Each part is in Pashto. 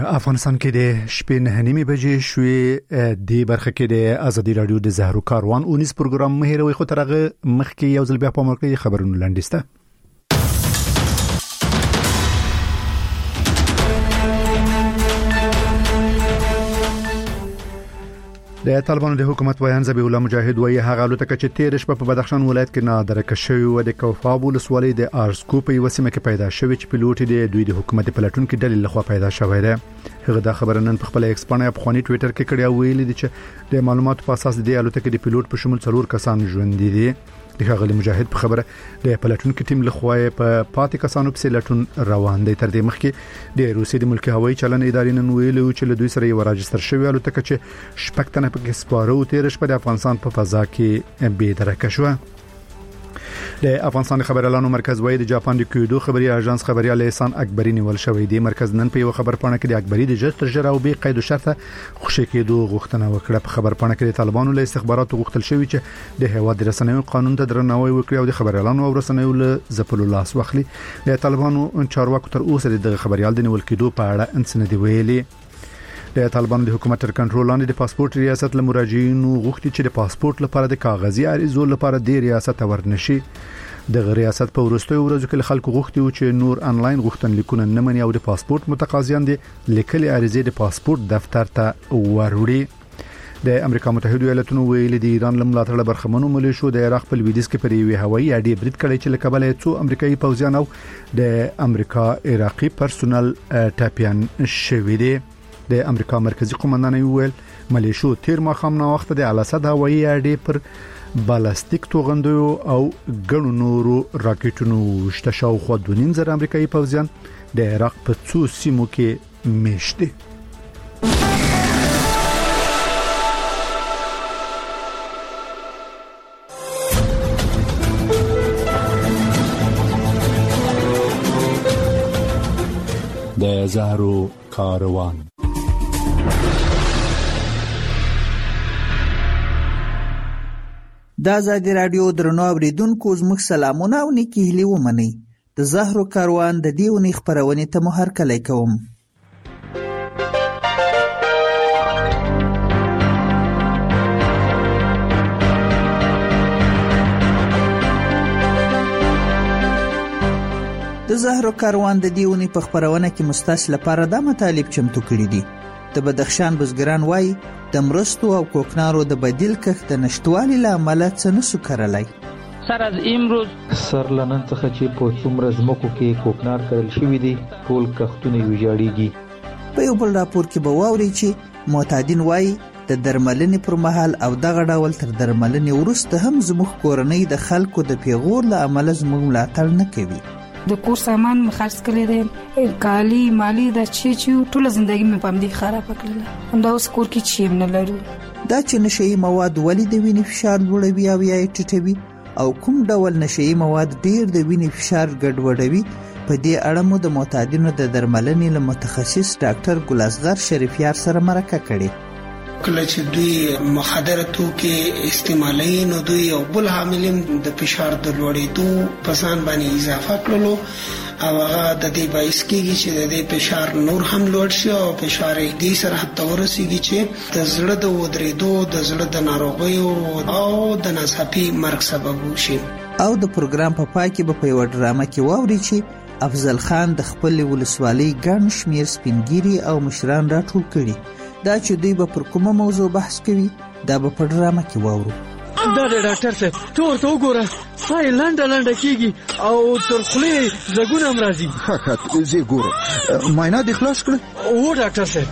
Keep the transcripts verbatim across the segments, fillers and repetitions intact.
افغانستان کې د شپې نه نیمه بجې شوې د برخه کې د ازادي رادیو د زهرو کاروان اونیس پروګرام مهیروي خو ترغه مخکې یو ځل بیا په مرکه خبرونه لاندسته. د طالبانو د حکومت ویان ذبیح الله مجاهد وایي هغه الوتکه چې تیر شپه په بدخشان ولایت کې نادره شوې و د کوفاب ولسوالۍ د ارزکو په وسیمه کې پیدا شوې چې پیلوټ د دوی د حکومت پلاتون کې ډلې لخوا پیدا شوې ده. هغه د خبرنن په خپل ایکس باندې په خواني ټوئیټر کې کړی ویل دي چې د معلوماتو په اساس د الوتکې د پیلوټ په شمول څلور کسان ژوند دي. د هغه مجاهد په خبره د پلاتون کې ټیم لخوا په پاتې کسانو په لټون روان دي. تر دې مخکې د روسي د ملکی هوایي چلن ادارې نن ویلو چې له دوی سره یو راجستر شوی الوتکه چې شپږ تنه پکې سپاره او تیر شپه د افغانستان په فضا کې به درکه شو. د افغانستان خبر اعلانو مرکز وایي د جاپان د کیودو خبري اژانس خبريال احسان اکبری نیول شوی دی. مرکز نن په یو خبر پاڼه کې د اکبری د جستر جره او به قید او شرط خوشی کېدو غوښتنه وکړه. په خبر پاڼه کې د طالبانو له استخباراتو غوښتل شوی چې د هوا د رسنیو قانون ته درناوی وکړي او د خبر اعلانو او رسنیو له زپلو لاس واخلي. د طالبانو چارواکو تر اوسه د خبريال د نیول کېدو په اړه انسنه دی ویلي. د طالبانو د حکومت تر کنټرول لاندې د پاسپورت ریاست له مراجعینو غوښتي چې د پاسپورت لپاره د کاغذي عریضو لپاره د ریاست ورنشي. د ریاست په ورستیو ورځو کې خلکو غوښتي چې نور انلاین غوښتنلیکونه نه مني او د پاسپورت متقاضیان دي لیکلي عریضې د پاسپورت دفتر ته وروړي. د امریکا متحده ایالاتونو ویلي د ایران لملاتړ برخمنو ملیشو د عراق په لویدیځ کې پر یوه هوایي اډې برید کړی چې لکبل څو امریکایي پوځیان او د امریکا عراقي پرسونل ټاپیان شوي دي. د امریکا مرکزی قومندان ویل ملیشو تیر ماخام نه وخت د الاسد هوایي اډې پر بالستیک توغندو او ګڼو نورو راکټونو شته شاوخوا دوه نیم زره امریکایي پوځیان د عراق په څو سیمو کې میشته. د زهرو کاروان د ازادي رادیو درنو اوریدونکو زموږ سلامونه او نیکی هیلې ومنئ. د زهرو کاروان د دې ونې خپرونې ته مو هرکلی کوم. د زهرو کاروان د دې ونې په خپرونه کې مستاس لپاره دا مطالب چمتو کړي دي. د بدخشان بزګران وایي د مرستو او کوکنارو د بدیل کښت د نشټوالي له امله څه نسو کرلی. سر از امروز سر لنن څخه چې په څومره ځمکو کې کوکنار کرل شوي دي ټول کښتونه ویجاړېږي. په یو بل راپور کې به واورئ چې معتادین وایي د درملنې پر مهال او دغه ډول تر درملنې وروسته هم زموږ کورنۍ د خلکو د پیغور له امله زموږ ملاتړ نه کوي. د کور سامان مخرج کړی دی، کالی مالی د چی چی ټول ژوندۍ مې پام دي خراب کړل. همدا اوس کور کې چیم نه لرو. دا چې نشئی مواد ولې د وینې فشار لوړوي او یا ټیټوي او کوم ډول نشئی مواد ډیر د وینې فشار ګډوډوي، په دې اړه مو د معتادینو د درملنې له متخصص ډاکټر ګل اصغر شریفیار سره مرکه کړې. کله چې دوی مخدره توکي استعمالوي نو دوی یو بل عاملین د فشار د لوړېدو په ځان باندې اضافه کړلو او هغه د دې باعث کېږي چې د دې فشار نور هم لوړ شي او فشار دې سره حتی ورسیږي چې د زړه د ودرېدو، د زړه د ناروغیو او د ناڅاپي مرګ سبب وشي. او د پروګرام په پای کې به په یو ډرامه کې واوري چې افضل خان د خپل ولسوالۍ ګڼ شمېر سپینګیري او مشران راټول کړي. دا چې دوی به پر کومه موضوع بحث کوي دا به په ډرامه کې واورو. دا د ډاکټر صاحب ته ورته وګوره، سای لنډه لنډه کېږي او تر خولې ځګونه هم راځي. ښه ښه زه ګورم. معاینه دې خلاص کړه؟ هو ډاکټر صاحب.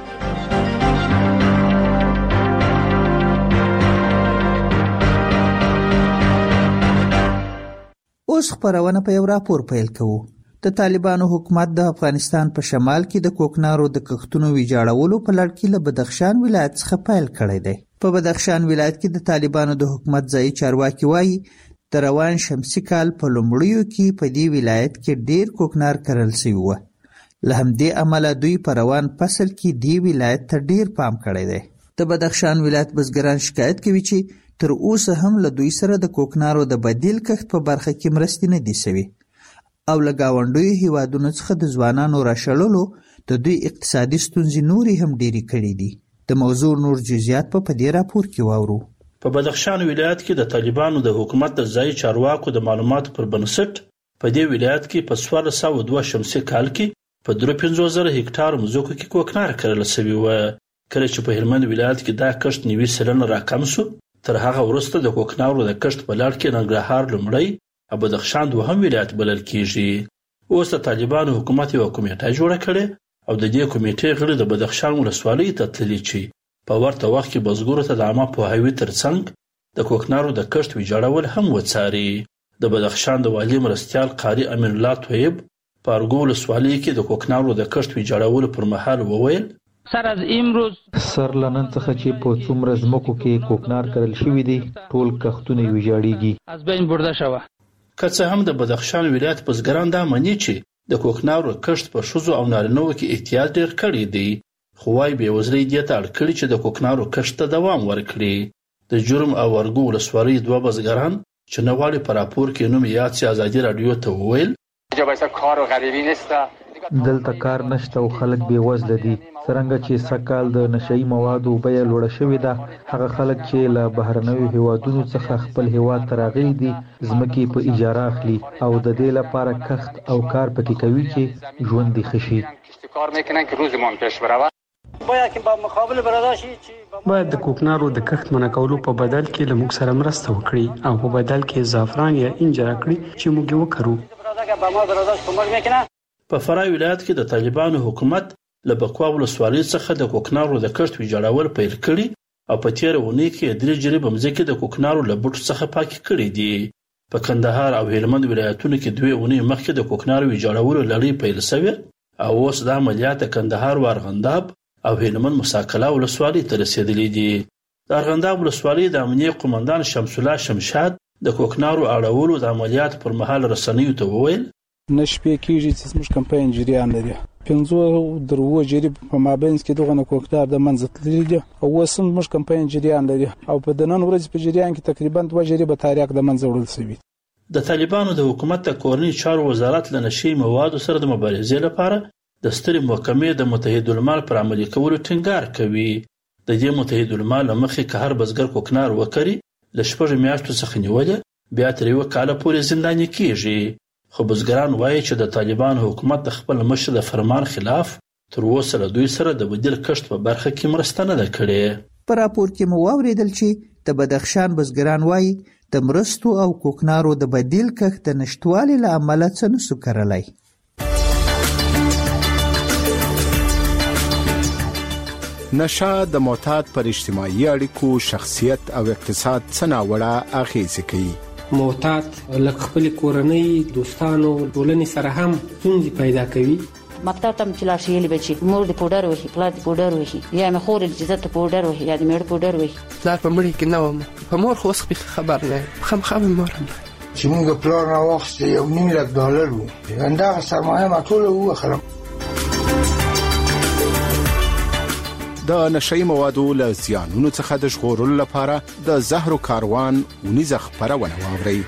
اوس خپرونه په یو راپور پیل کوو. د طالبانو حکومت د افغانستان په شمال کې د کوکنارو د کښتونو ویجاړولو په لړ کې له بدخشان ولایت څخه پیل کړی دی. په بدخشان ولایت کې د طالبانو د حکومت ځایي چارواکي وایي د روان شمسي کال په لومړیو کې په دې ولایت کې ډیر کوکنار کرل شوی و. له همدې امله دوی په روان فصل کې دې ولایت ته ډیر پام کړی دی. د بدخشان ولایت بزګران شکایت کوي چې تر اوسه هم له دوی سره د کوکنارو د بدیل کښت په برخه کې مرستې نه دي شوي او له ګاونډیو هیوادونو څخه د ځوانانو راشړلو د دوی اقتصادي ستونزې نورې هم ډېرې کړې دي. د موضوع نور جزئیات په دې راپور کې واورو. په بدخشان ولایت کې د طالبانو د حکومت د ځای چارواکو د معلوماتو پر بنسټ په دې ولایت کې په څوارلس سوه دوه شمسي کال کې په درې پنځوس زره هکټار مځکو کې کوکنار کرل شوی و. کله چې په هلمند ولایت کې دا کښت نوي سلنه راکم شو، تر هغه وروسته د کوکنارو د کښت په لړ کې ننګرهار لومړی او بدخشان دوهم ولایت بلل کیږي. اوس د طالبانو حکومت یو کمیټه جوړه کړې او د دې کمیټې غړي د بدخشان ولسوالۍ ته تللي چې په ورته وخت کې بزګرو ته د عامه پوهاوي ترڅنګ د کوکنارو د کښت ویجاړول هم وڅاري. د بدخشان د والي مرستیال قاری امین الله طیب په ارګو ولسوالۍ کې د کوکنارو د کښت ویجاړولو پر مهال وویل: سر از امروز سر لنن څخه چې په څومره ځمکو کې کوکنار کرل شوی دی ټول کښتونه ویجاړیږي، از بین برده شوه. که څه هم د بدخشان ولایت بزګران دا مني چې د کوکنارو کښت په ښځو او نارینه‌وو کې احتیاط ډېر کړی دی، خو وايي بېوزلۍ دې ته اړ کړي چې د کوکنارو کښت ته دوام ورکړي. د جرم او ارګو ولسوالۍ دوه بزګران چې نه غواړي په راپور کې نوم یاد شي ازادي راډیو ته وویل: دلته کار نشته او خلک بېوزله دي. څرنګه چې سږکال د نشهیي موادو بیه لوړه شوې ده، هغه خلک چې له بهرنیو هیوادونو څخه خپل هیواد ته راغلي دي ځمکې په اجاره اخلي او د دې لپاره کښت او کار پکې کوي چې ژوند دې ښه شي. باید د کوکنارو د کښت منع کولو په بدل کې له موږ سره مرسته وکړي او په بدل کې زعفران یا انجیر کړي چې موږ یې وکړو. په فراه ولایت کې د طالبانو حکومت له بکوا ولسوالۍ څخه د کوکنارو د کښت ویجاړول پیل کړي او په تېره اونۍ کې درې جریبه مځکې د کوکنارو له بوټو څخه پاکې کړي دي. په کندهار او هلمند ولایتونو کې دوه اونۍ مخکې د کوکنارو ویجاړولو لړۍ پیل شوې او اوس د عملیات کندهار و ارغنداب او هلمند مساکله ولسوالۍ ته رسیدلې دي. د ارغنداب ولسوالۍ د امنیه قومندان شمس الله شمشاد د کوکنارو اړولو د عملیات پر مهال رسنیو ته وویل: نشپې کېږي چې زموږ کمپاین جریان لري. پنځه در اووه جریب په مابینځ کې دغه کوکنار د منځه تللي دي او اوس هم زموږ کمپاین جریان لري او په د نن ورځې په جریان کې تقریبا دوه جریبه تاریخ د منځه وړل شوي. د طالبانو د حکومت د کورني چارو وزارت له نشهیي موادو سره د مبارزې لپاره د سترې محکمې د متحدالمال پر عملي کولو ټینګار کوي. د دې متحدالمال مخې که هر بزګر کوکنار وکړي له شپږو میاشتو څخه نیولې بیا تر یوه کاله پورې زنداني کیږي. خو بزګران وایي چې د طالبانو حکومت د خپل مشر د فرمان خلاف تر اوسه له دوی سره د بدیل کښت په برخه کې مرسته نه ده کړې. په راپور کې مو واورېدل چې د بدخشان بزګران وایي د مرستو او کوکنارو د بدیل کښت د نشټوالي له امله څه نسو کړلی. نشه د معتاد پر اجتماعي اړیکو، شخصیت او اقتصاد څه ناوړه اغېزې کوي. معتاد لکه خپل کورنۍ، دوستانو، ټولنې سره هم ستونزې پیدا کوي. مکتب ته چې لاړ شي یلی بچي مور د پوډر وهي، پلار د پوډر وهي، یا مې خور د عزت پوډر وهي، یا د میړه پوډر وهي. پلار په مړي کې نه وم، په مور خو اوس خبر نه یم، خامخا مې مور هم چې موږ پلار راواخیستی یو نیم لک ډالر و، همدغه سرمایه ما ټوله ووخلم. د نشهیي موادو له زیانونو څخه د ژغورلو لپاره د زهرو کاروان ونیزه خپرونه واورئ.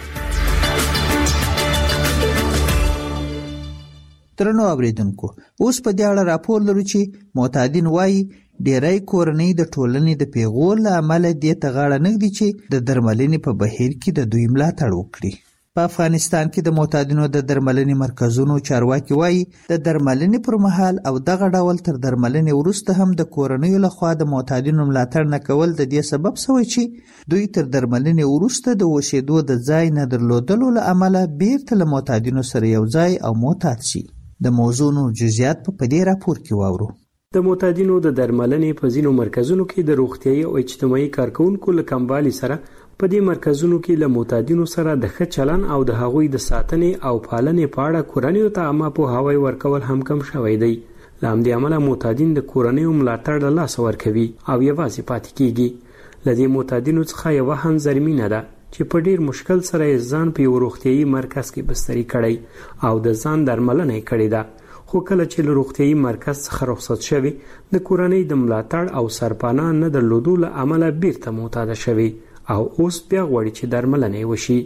درنو اوریدونکو، اوس په دې اړه راپور لرو چې معتادین وایي ډېری کورنۍ د ټولنې د پیغور له امله دې ته غاړه نه ږدي چې د درملنې په بهیر کې د دوی ملاتړ وکړي. په افغانستان کې د معتادینو د درملنې مرکزونو چارواکي وایي د درملنې پر مهال او دغه ډول تر درملنې وروسته هم د کورنیو لخوا د معتادینو ملاتړ نه کول د دې سبب شوی چې دوی تر درملنې وروسته د اوسېدو د ځای نه درلودلو له امله بیرته له معتادینو سره یو ځای او معتاد شي. د موضوع نور جزئیات په دې راپور کې واورو. د معتادینو د درملنې په ځینو مرکزونو کې د روغتیايي او اجتماعي کارکونکو له کموالي سره په دې مرکزونو کې له معتادینو سره د ښه چلن او د هغوی د ساتنې او پالنې په اړه کورنیو ته عامه پوهاوی ورکول هم کم شوی دی. له همدې امله معتادین د کورنیو ملاتړ له لاسه ورکوي او یوازې پاتې کیږي. له دې معتادینو څخه یوه هم زرمینه ده چې په ډیر مشکل سره یې ځان په یو روغتیايي مرکز کې بستري کړی او د ځان درملنه یې کړې ده. خو کله چې له روغتیايي مرکز څخه رخصت شوي د کورنۍ د ملاتړ او سرپناه نه درلودو له امله بیرته معتاده شوي او اوس بیا غواړي چې درملنه وشي.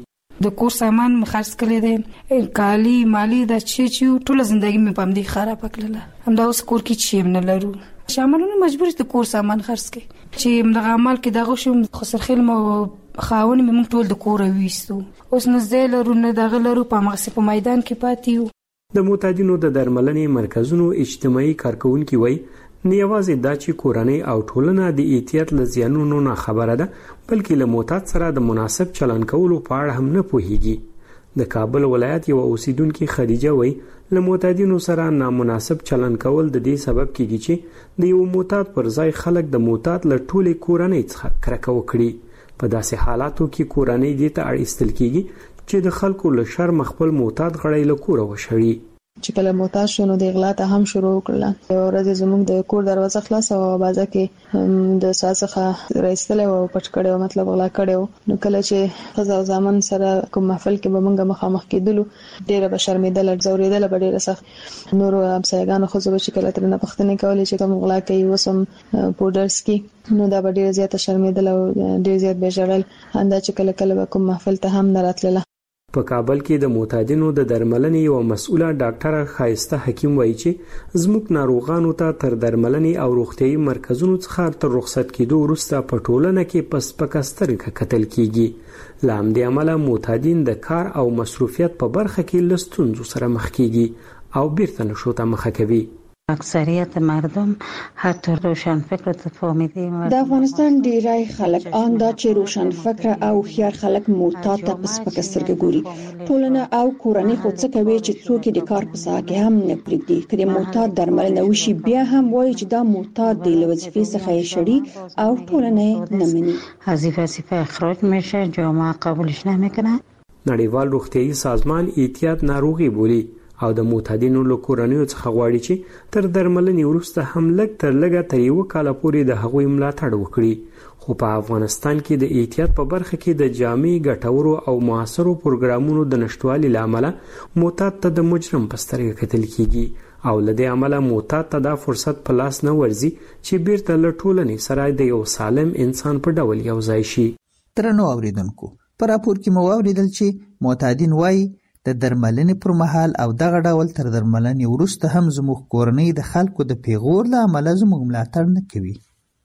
د کور سامان مې خرڅ کړی دی، کالي مالی دا چې چې ټول ژوندۍ مې په دې خراب کړله. همدا اوس کور کې چې نه لرو، شاملونه مجبور دي کور سامان خرڅ کړي چې دغه عمل کې دغه شوم خسرخیل مو خاون مې موږ ټول د کور وېستو. اوس نه زه لرو نه دغه لرو، په مغسه په میدان کې پاتې یو. د معتادینو د درملنې مرکزونو اجتماعي کارکونکي وایي نه یوازې دا چې کورنۍ او ټولنه د احتیاط له زیانونو نه خبره ده، بلکې له معتاد سره د مناسب چلن کولو په اړه هم نه پوهیږي. د کابل ولایت یو اوسیدونکو خدیجه وایي له معتادینو سره نامناسب چلن کول د دې سبب کیږي چې د یو معتاد پر ځای خلک د معتاد له ټولې کورنۍ څخه کرکه وکړي. په داسې حالاتو کې کورنۍ دې ته اړ ایستل کیږي چې د خلکو له شرم خپل معتاد غړی له کوره وشړي. چې کله معتاد شونه د اغلا ته هم شروع کړل. یو ورځ زموږ د کور دروازه خلاص او بازه کې د ساسخه راستل او پټ کړو، مطلب غلا کړو. نو کله چې خزا او زامن سره کوم محفل کې به موږ مخامخ کېدلو، ډیره به شرمېدل، زوریدل به ډیره سخت. نور همسایګانو خو زه چې کله ترنه پښتنه کولې چې کوم غلا کوي وسم پودرز کې، نو دا به ډیره زیاته شرمېدل او ډیر زیات به ژړل. انده چې کله کله کوم محفل ته هم نه راتلله. په کابل کې د معتادینو د درملنې یو مسؤله ډاکټره خایسته حکیم وایي چې زموږ ناروغانو ته تر درملنې او روغتیايي مرکزونو څخه تر رخصت کېدو وروسته په ټولنه کې په سپکه سترګه کتل کیږي. له همدې امله معتادین د کار او مصروفیت په برخه کې له ستونزو سره مخ کیږي او بیرته نشو ته مخه کوي. اکثریت مردم حتی روشن فکر ته فهمیده. د افغانستان ډیری خلک آن دا چې روشن فکر او خيار خلک معتاد ته په سپکه سترګه ګوري. ټولنه او کورنۍ خو څه کوي چې څوک د کار په ساحه کې هم نه پریږدي. کله معتاد درملنه وشي بیا هم وایي چې دا معتاد دی، له وظیفې څخه یې شړي او ټولنه نه مني. از وظیفه اخراج میشه، جامعه قبولش نمیکنه. نړیوال روغتیايي سازمان احتیاط ناروغي بولي او د معتادینو له کورنیو څخه غواړي چې تر درملنې وروسته هم لږ تر لږه تر یو کال پورې د هغوی ملاتړ وکړي. خو په افغانستان کې د احتیاط په برخه کې د جامع ګټورو او موثرو پروګرامونو د نشټوالي لامل معتاد ته د مجرم په سترګه کتل کیږي او له دې عمله معتاد ته دا فرصت په لاس نه ورځي چې بیرته له ټولنې سره د یو سالم انسان په ډول یو ځای شي. درنو اوریدونکو، په راپور کې مو اوریدل چې معتادین وایي د درملنې پر مهال او دغه ډول تر درملنې وروسته هم زموږ کورنۍ د خلکو د پیغور له امله زموږ ملاتړ نه کوي.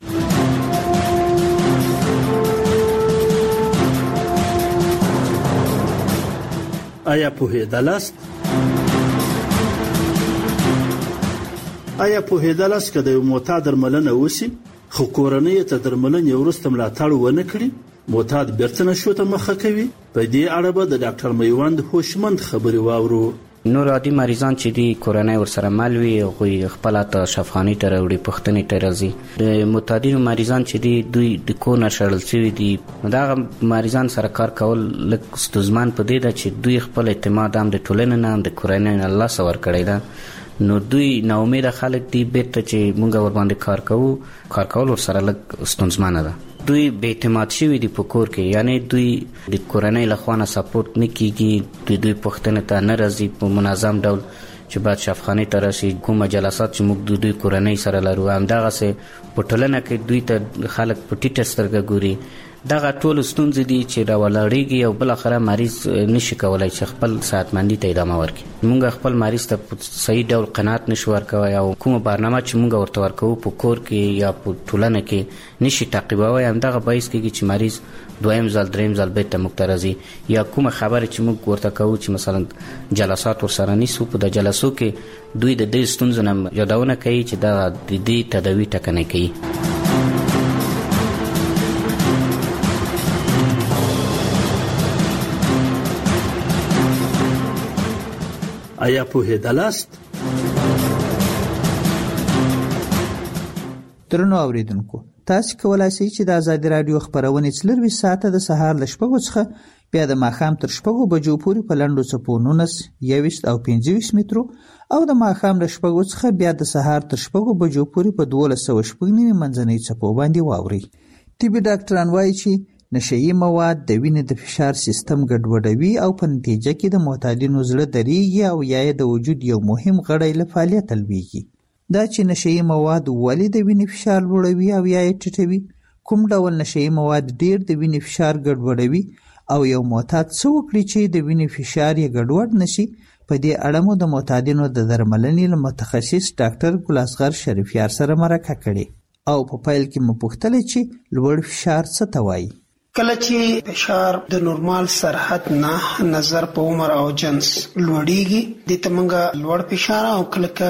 آیا پوهېدلاست آیا پوهېدلاست که د یو معتاد درملنه وشي خو کورنۍ ته درملنې وروسته ملاتړ ونه کړي، معتاد بیرته نشو ته مخه کوي؟ په دې اړه به د ډاکټر میوند هوشمند خبري واورو. نور عادي مریضان چې دی کورنۍ ورسره مل وي او خپل ته شفاخانه ته وړي پښتنې ته راځي. د معتادینو مریضان چې دی دوی د کو نه شړل شوی دي، دا مریضان سره کار کول لکه ستونزمن په دې ده چې دوی خپل اعتماد هم د ټولنې نه هم د کورنۍ نه الله سور کړی ده. نو دوی نو امید خلک دی بیرته چې مونږ ور باندې کار کوو کار کول ورسره لکه ستونزمن ده. دوی به اعتماد شوی دی په کور کې، یعنی دوی د کورنۍ له خوا نه سپورټ نه کیږي، دوی دوی پښتنه ته نه راځي په منظم ډول چې بعد شفاخانه ته راشي. کوم جلسات چې موږ د دوی کورنۍ سره لرو هم دغه سه په ټولنه کې دوی ته خلک په ټیټه سترګه ګوري. دغه ټول ستونزې دي چې راولاړېږي او بل اخره مریض نشي کولای چې خپل صحتمندي ته ادامه ورکړي. موږ خپل مریض ته په صحیح ډول قناعت نشو ورکوي او کومه برنامه چې موږ ورته ورکوو په کور کې یا په ټولنه کې نشي تعقیبوي. همدغه باعث کېږي چې مریض دویم ځل دریم ځل بیرته موږ ته راځي یا کومه خبره چې موږ ورته کوو چې مثلا جلسات ورسره نیسو، په د جلسو کې دوی د دې ستونزو نه یادونه کوي چې دا د دې تداوي ټکنۍ کوي. آیا پوهېدلاست؟ درنو اوریدونکو، تاسو کولای شئ چې د آزادي رادیو خبرونه څلور ساعته د سهار ل شپږو څخه بیا د ماښام تر شپږو بجو پورې په لنډو څپو نولس، یوویشت او پنځه ویشت مترو او د ماښام ل شپږو څخه بیا د سهار تر شپږو بجو پورې په دولس سوه شپږ نوي منځنۍ څپو باندې واورئ. طبي ډاکټران وایي چې نشهیي مواد د وینې د فشار سیستم ګډوډوي او په نتیجه کې د معتادینو زړه دریږي او یا د وجود یو مهم غړی له فعالیت لویږي. دا چې نشهیي مواد ولې د وینې فشار لوړوي او یا یې ټیټوي، کوم ډول نشهیي مواد ډیر د وینې فشار ګډوډوي او یو معتاد څه وکړي چې د وینې فشار یې ګډوډ نشي. په دې اړه مو د معتادینو د درملنې له متخصص ډاکټر ګل اصغر شریفیار سره مرکه کړې او په پیل کې مو پوښتلې چې لوړ فشار څه ته وایي. کله چې فشار د نورمال سرحد نه نظر په عمر او جنس لوړیږي د تمنګ لوړ فشار، او کله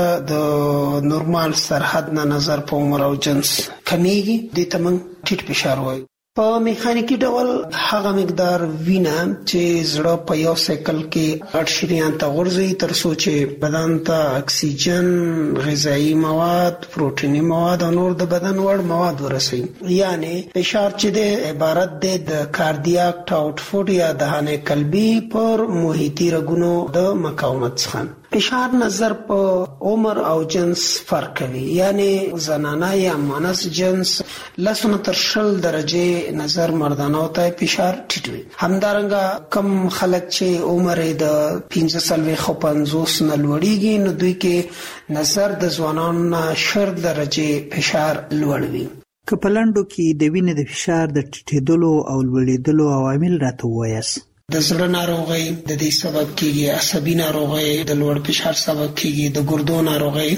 د نورمال سرحد نه نظر په عمر او جنس کمیږي د تمنګ ټیټ فشار وایي. په میخانیکی ډول هغه مقدار وینه چې زړه په یو سیکل کې اټ شریان ته ورځي تر څو چې بدن ته اکسیجن، غذایی مواد، پروتینی مواد او نور د بدن وړ مواد ورسي. یعنی فشار چې د عبارت دی د کاردیاک آوټپوټ یا دهانه قلبي پر محیطي رګونو د مقاومت څخه. فشار نظر په عمر او جنس فرق کوي، یعنی زنانه یا مانس جنس لسونه تر شل درجه نظر مردانه او ته فشار ټیټ وي. همدارنګه کم خلک چې عمر د پنځه څلوېښت او پنځوس نه لوړیږي نو دوی کې نظر د ځوانانو نه شل درجه فشار لوړ وي. که په لنډو کې د وینې د فشار د ټیټېدلو او لوړېدلو عوامل راته ووایاست. د زړه ناروغي د دې سبب کیږي، عصبي ناروغي د لوړ فشار سبب کیږي، د ګردو ناروغي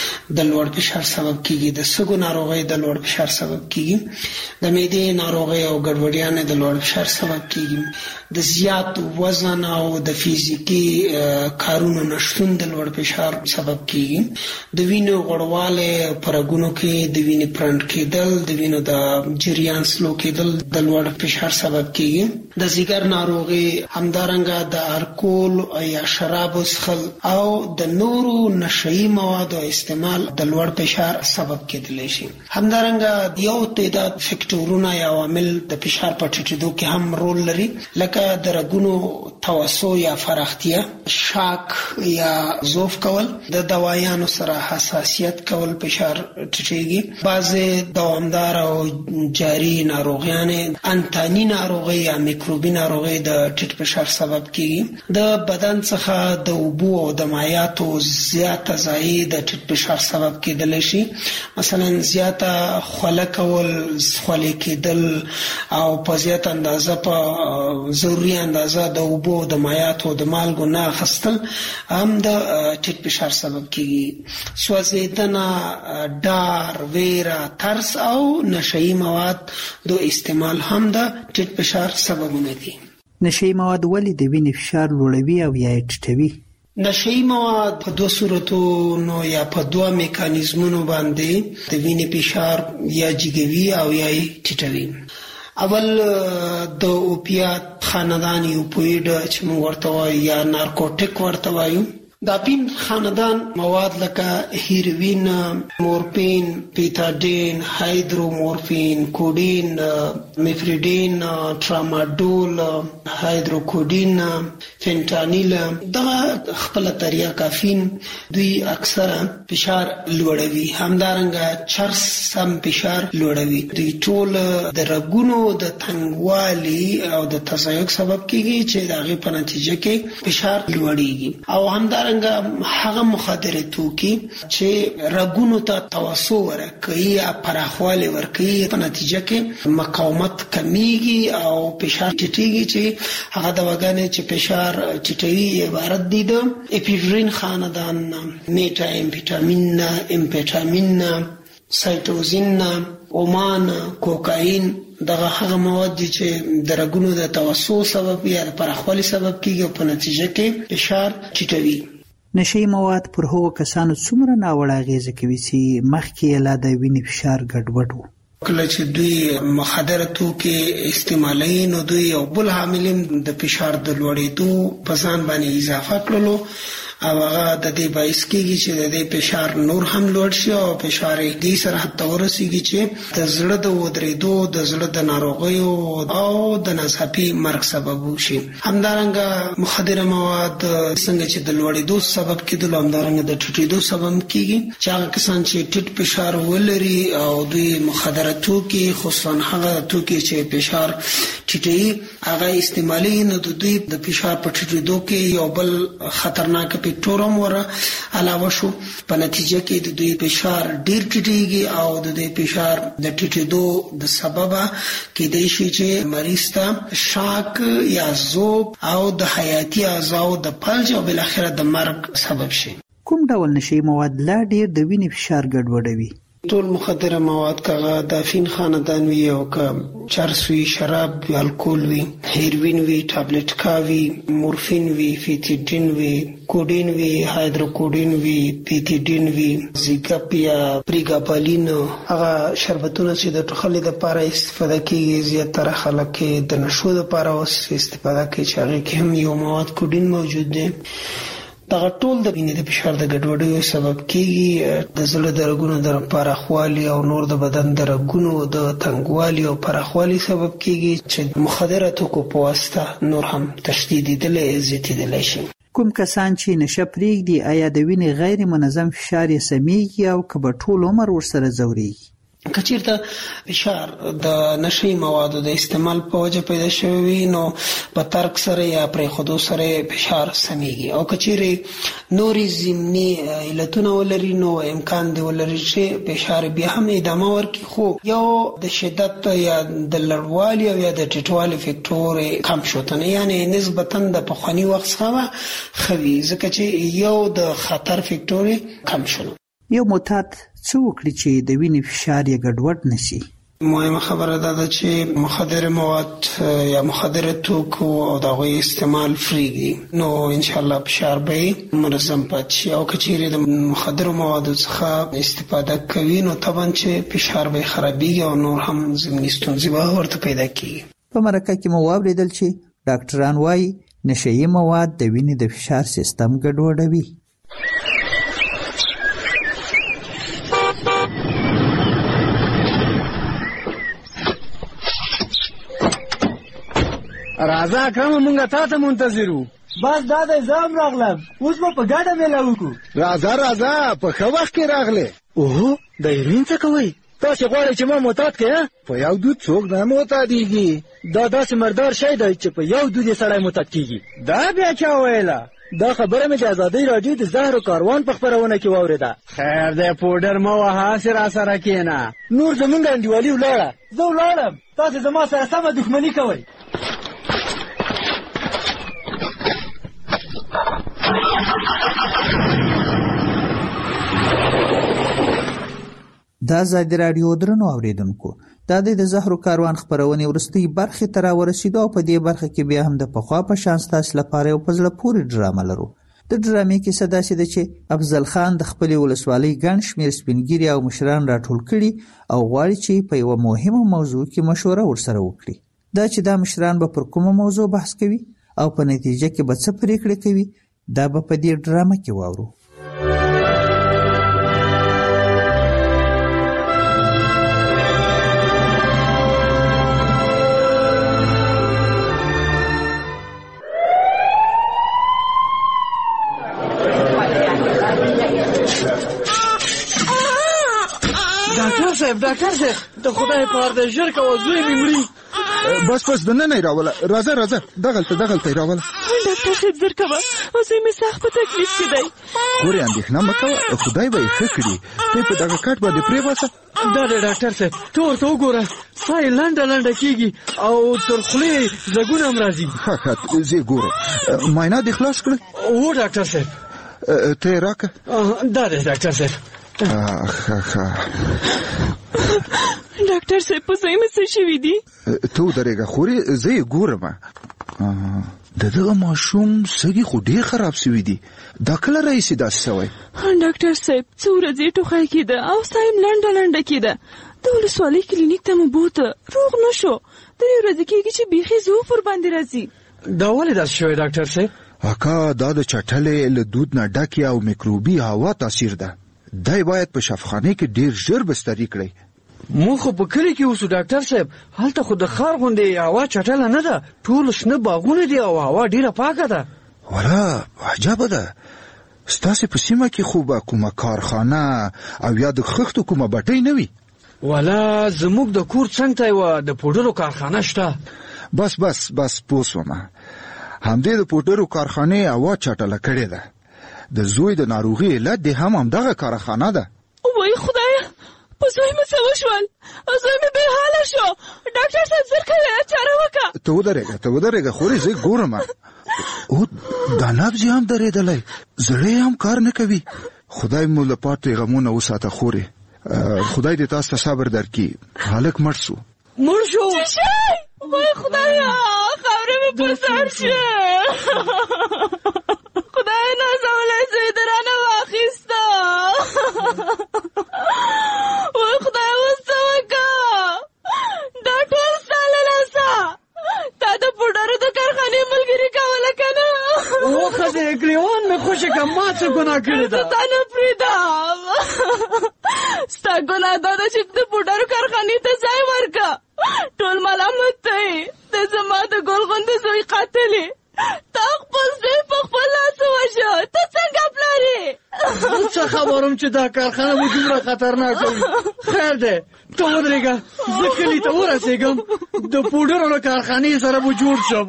د لوړ فشار سبب کیږي، د سږو ناروغي د لوړ فشار سبب کیږي، د معدې ناروغي او ګډوډیاں د لوړ فشار سبب کیږي، د زیات وزن او د فزیکی کارونو نشټون د لوړ فشار سبب کیږي، د وینې غوړواله پرګونو کې د وینې پرند کېدل، د وینې د جریان سلو کېدل د لوړ فشار سبب کیږي، د ځیګر ناروغي، همدارنګه د الکول یا شراب څښل او د نورو نشئی موادو استعمال د لوړ فشار سبب کېدلی شي. همدارنګه یو تعداد فکټورونه یا عوامل د فشار په ټیټېدو کې هم رول لري، لکه د رګونو توسع یا فراختیا، شاک یا ضعف کول، د دوايانو سره حساسیت کول فشار ټیټېږي، بعضې دوامدار او جاری ناروغیانې، انتاني ناروغي یا میکروبي ناروغي د ټیټ فشار سبب کیږي، د بدن څخه د اوبو او د مایعاتو زیاته ضایع د ټیټ فشار سبب کېدلی شي. مثلا زیاته خوله کول، خولې کېدل او په زیاته اندازه په ضروري اندازه د اوبو او د مایعاتو او د مالګو نه اخیستل هم د ټیټ فشار سبب کیږي. سوځېدنه، ډار، ویره، ترس او نشئی مواد د استعمال هم د ټیټ فشار سببونه دي. نشئی مواد ولې د وینې فشار لوړوي او یا یې ټیټوي؟ نشئی مواد په دوه صورتونو یا په دوه میکانیزمونو باندې د وینې فشار یا جګوي او یا یې ټیټوي. اول د اوپیات خاندان یوپویډ چې موږ ورته وایو یا نارکوټیک ورته وایو. د اپین خاندان مواد لکه هیروین، مورفین، پیتاډین، هایدرومورفین، کوډین، میفریډین، ټراماډول، هایدروکوډین، فینټانیل، دغه خپل طریقه کافین دوی اکثره فشار لوړوي. همدارنګه چرس هم فشار لوړوي. دوی ټول د رګونو د تنګوالي او د تضایق سبب کیږي چې د هغې په نتیجه کې فشار لوړیږي. او همدارنګه هغه مخدره توکي چې رګونو ته توسع ورکوي یا پراخوالی ورکوي، په نتیجه کې مقاومت کمیږي او فشار ټیټیږي، چې هغه دواګانې چې فشار ټیټوي عبارت دي د اپیډرین خاندان، میټا امفیټامین، امفیټامین، سایټوزین، اومان، کوکاین. دغه هغه مواد دي چې د رګونو د توسع سبب یا د پراخوالي سبب کیږي او په نتیجه کې فشار ټیټوي. نشئی مواد پر هغو کسانو څومره ناوړه اغیزه کوي چې مخکې یې لا د وینې فشار ګډوډ و؟ کله چې دوی مخدره توکي استعمالوي نو دوی یو بل عامل د فشار د لوړېدو په ځان باندې اضافه کړلو او هغه د دې باعث کېږي چې د دې فشار نور هم لوړ شي او فشار یې دې سره حتی ورسېږي چې د زړه د ودرېدو، د زړه د ناروغیو او د ناڅاپي مرګ سبب وشي. همدارنګه مخدره مواد څنګه چې د لوړېدو سبب کېدل، همدارنګه د ټیټېدو سبب کېږي چې هغه کسان چې ټیټ فشار ولري او دوی مخدره توکي، خصوصا هغه توکي چې فشار ټیټوي، هغه استعمالي نه د دوی د فشار په ټیټېدو کې یو بل خطرناک فیکټور هم ور علاوه شو. په نتیجه کې د دوی فشار ډیر ټیټیږي او د دوی فشار د ټیټېدو د سبب کېدای شي چې مریض ته شاک یا ذوب او د حیاتي اعضاء د فلج او بل اخر د مرګ سبب شي. کوم ډول نشي مواد لا ډیر د وینې فشار ګډوډوي؟ ټول مخدره مواد کغه د افین خاندان وی او ک چرس وی، شراب وی، الکول وی، هیروین وی، ټابلیټ کاوی، مورفین وی، فیتیډین وی، کوډین وی، هایدروکوډین وی، پیتیډین وی، زیګاپیا، پریګابالین. هغه شربتونه چې د ټخلې د لپاره استفاده کیږي زیاتره خلک د نشو لپاره استفاده کوي چې هغه کې هم یو مواد کوډین موجود دی. دا ټول د وینې د فشار د ګډوډۍ سبب کیږي. د زړه د رګونو د پراخوالي او نور د بدن د رګونو د تنګوالي او پراخوالي سبب کیږي چې مخدره توکو په واسطه نور هم تشدیدېدلې زیاتېدلی شي. کوم کسان چې نشه پرېږدي آیا د وینې غیر منظم فشار یې سمیږي او که به ټول عمر ورسره ځورېږي؟ کچیرته فشار د نشي موادو د استعمال په وجه پیدا شوی وي نو په ترک سره یا پرې خودو سره فشار سميږي او کچیرې نوري ضمني علتونه ولري نو امکان دی ولري چې فشار بیا هم ادامه ورکړي، خو یو د شدت یا د لړوالي او یا د ټیټوالي فیکټور کم شوتنه یعنی نسبتا د پخوانی وخت څخه خوي ځکه چې یو د خطر فیکټور کم شول. یو معتاد څه وکړي چې د وینې فشار یې ګډوډ نشي؟ مهمه خبره ده چې مخدر مواد یا مخدر توکو او دغه استعمال فریږي نو ان شاء الله فشار به منظم پاتې شي. او کچېره د مخدر موادو څخه استفاده کوي نو طبعا چې فشار به خرابېږي او نور هم ضمني ستونزې به ورته پیدا کیږي. په مرکه کې مو واوریدل چې ډاکټران وايي نشهيي مواد د وینې د فشار سیستم ګډوډوي. راځه کوم مونږه تاسو منتظرو. بس دا د زام راغلم اوس په ګاډه مېلا وکړو. راځه راځه په ښه وخت کې راغله. اوه د هیروین څه کوي؟ تاسو غواړئ چې ما معتاد کړئ؟ په یو دود څوک نه معتادیږي. دا داسې مردار شی دی چې په یو دود یې سړی معتاد کیږي. دا بیا چا ویله؟ دا خبره مې د ازادۍ راډیو د زهر و کاروان په خپرونه کې واورېده. خیر دی پوډر مه وهه هسې راسره کښېنه. نور زمونږ انډیوالي ولاړه. زه ولاړم تاسې زما سره سمه دښمني کوئ. دا زادي رادیو درنو اوریدونکو دا د زهرو کاروان خبرونه ورستي برخه تر ورسېدو او په دې برخه کې بیا هم د پخوا په شان ستاسو لپاره یو پزله پوری ډرامه لرو. د ډرامې کې صدا سي د چې افضل خان د خپل ولسوالۍ ګڼ شمېر سپینګیري او مشران راټول کړي او غواړي چې په یو مهمه موضوع کې مشوره ورسره وکړي. دا چې دا مشران به پر کومه موضوع بحث کوي او په نتیجه کې به څه پریکړه کوي دا به په دې ډرامه کې واورو. ډاکټر صاحب ډاکټر صاحب د خدای په اړه ژر کوه زوی مې مړي. بس بس دننه یې راوله. راځه راځه دغلته دغلته یې راوله. ډاکټر صاحب زر کوه زوی مې سخت په تکلیف کې دی. خورې اندېښنه مه کوه خدای به یې ښه کړي. ته په دغه کټ باندې پرېباسه. دا دی ډاکټر صاحب ته ورته وګوره ساه یې لنډه لنډه کېږي او تر خولې یې ځګونه هم راځي. ښه ښه زه یې ګورم. معاینات دې خلاص کړل؟ هو ډاکټر صاحب. ته یې راکړه. دا دی ډاکټر صاحب. ښه ښه ډاکټر صاحب په ځای مې څه شوي دي؟ ته ودرېږه خورې زه یې ګورم. د دغه ماشوم سږي خو ډېر خراب سوي دي. دا کله راهیسې داسې سوی؟ ډاکټر صاحب څو ورځې ټوخی کېده او ساه یې لنډه لنډه کېده. د ولسوالۍ کلینیک ته مو بوته روغ نه شو. درې ورځې کېږي چې بیخي ضعف ورباندې راځي. دا ولې داسې شوی ډاکټر صاحب؟ اکا دا د چټلې له دود نه ډکې او میکروبي هوا تاثیر ده. دی باید په شفاخانه کې ډیر ژر بستري کړئ. مونږ خو په کلي کې اوسو ډاکټر صاحب. هلته خو د ښار غوندې هوا چټله نه ده. ټول شنه باغونه دي او هوا ډیره پاکه ده. ولا عجبه ده. ستاسې په سیمه کې خو به کومه کارخانه او یا د خښتو کومه بټۍ نه وي؟ ولا زموږ د کور څنګ ته یوه د پوډرو کارخانه شته. بس بس بس پوسومه همدې د پوډرو کارخانه هوا چټله کړې ده د زوی د ناروغي علت د هم همدغه کارخانه ده وای خدایا په زوی مې څه وشول زوی مې به حاله شو ډاکټر صاحب زر کله چاره وکړه ته ودرېږه ته ودرېږه خوري زه ګورم او دا نبض هم درېدلی زړه هم کار نه کوي خدای مو له پاتې غمونه وساته خوري خدای دې تاسو ته صبر درکړي هلک مړ شو مړ شو وای خدایا خبره مې په سر شوه خدای نازولی زوی درانه واخیسته وای خدای اوس څه وکړه دا ټول ستا له لاسه تا د پوډرو د کارخانې ملګري کوله که نه وښځې ګریوان مې خوشې که ما څه ګناه کړې ده زه تا نه پرېږدم ستا ګناه دا ده چې د پوډرو کارخانې ته ځای ورکړه ټول ملامت دی ته زما د ګل غوندې زوی قاتل یې تا خپل زوی په خپل لاس ووژه ته څنګه پلار یې زه څه خبرم چې دا کارخانه مو دومره خطرناکه وي خیر دی ته ودرېږه زه کلي ته ورسېږم د پوډرو له کارخانې سره به جوړ شم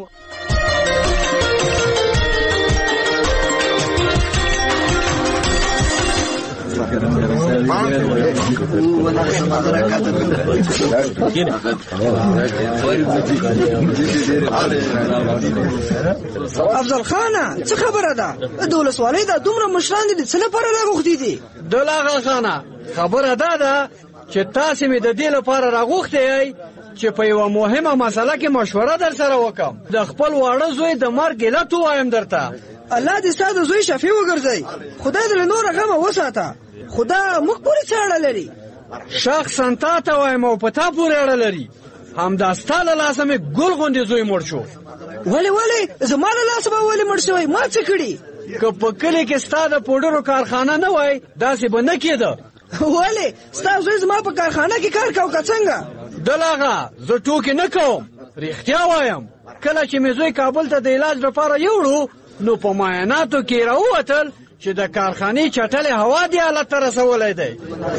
افضل خانه څه خبره ده د ولسوالۍ دا دومره مشران دي څه لپاره راغوښتي دي دل آغا خانه خبره دا ده چې تاسې مې د دې لپاره راغوښتی یئ چې په یوه مهمه مسله کې مشوره در سره وکړم د خپل واړه زوی د مرګ علت ووایم درته الله دې ستا د زوی شفیع وګرځوي خدای دې له نوره غمه وساته خدا موږ پورې څه اړه لري شخصا تا ته وایم او په تا پورې اړه لري همدا ستا له لاسه مې ګل غوندې زوی مړ شو ولې ولې زما له لاسه به ولې مړ شوی ما څه کړي که په کلي کې ستا د پوډرو کارخانه نه وای داسې به نه کېده ولې ستا زوی زما په کارخانه کې کار کوو که څنګه دل آغا زه ټوکې نه کوم رښتیا وایم کله چې مې زوی کابل ته د علاج لپاره یوړو نو په معایناتو کې راووتل چې د کارخانې چټلې هوا دې حالت ته رسولی دی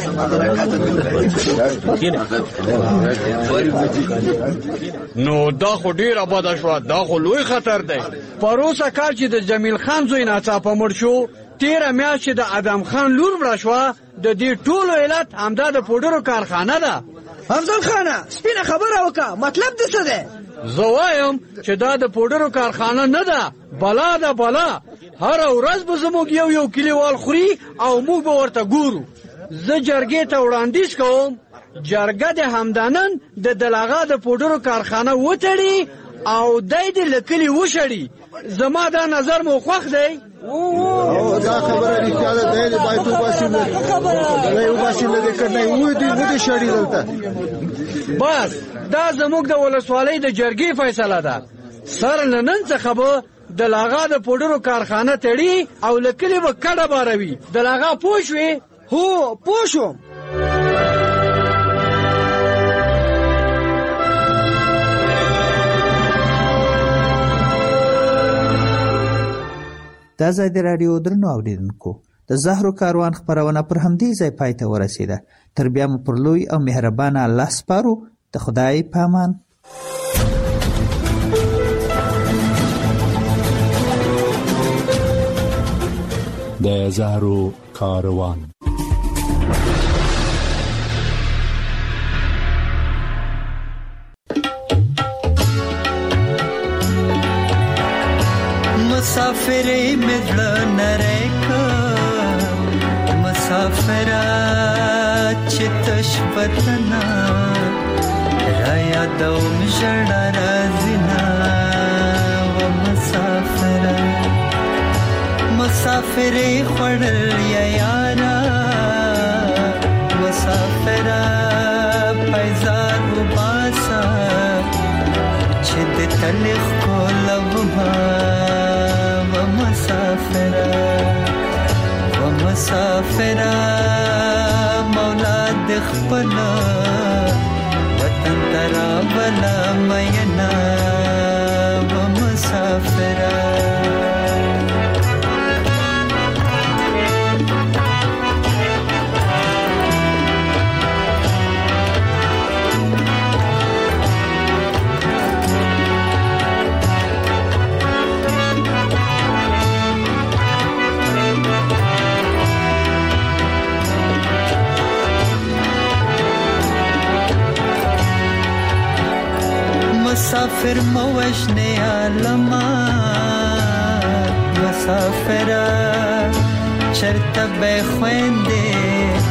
نو دا خو ډېره بده شوه دا خو لوی خطر دی پروسه کال چې د جمیل خان زوی ناڅاپه مړ شو تېره میاشت چې د ادم خان لور مړه شوه د دې ټولو علت همدا د پوډرو کارخانه ده افضل خانه سپینه خبره وکړه مطلب دې څه دی زه وایم چې دا د پوډرو کارخانه نه ده بلا ده بلا هره ورځ به زموږ یو یو کلیوال خوري او موږ به ورته ګورو زه جرګې ته وړاندیز کوم جرګه د همدانن د دلغه د پوډرو کارخانه وتړي او دای دې له کلي وشړي زما دا نظر مو خوښ دی دا خبره رښتیا ده دی باید وباسي نه وباسي نه دې کړنی و دې و دې شړي دلته بس دا زموږ د ولسوالۍ د جرګې فیصله ده سر له نن څخه به د لاغا د پوډرو کارخانه تړي او له کلي به کډه باروي د لاغا پوه شوې هو پوه شوم دا ځای د راډیو درنو اوریدونکو د زهرو کاروان خپرونه پر همدې ځای پای ته ورسېده تر بیا مو پر لوی او مهربانه الله سپارو د خدای په امان د زهرو کاروان مسافرې مې زړه نری کړ مسافره چې تش وطنه رایادوم ژړا راځي نه و مسافره مسافرې خوړل یا یارا مسافره پایزار وباسه چې د تلخ کولوما مسافرہ مولا د خپل وطن ترا بلا مینا و مسافرہ مسافر موجن عالمات مسافر چرته به خويندې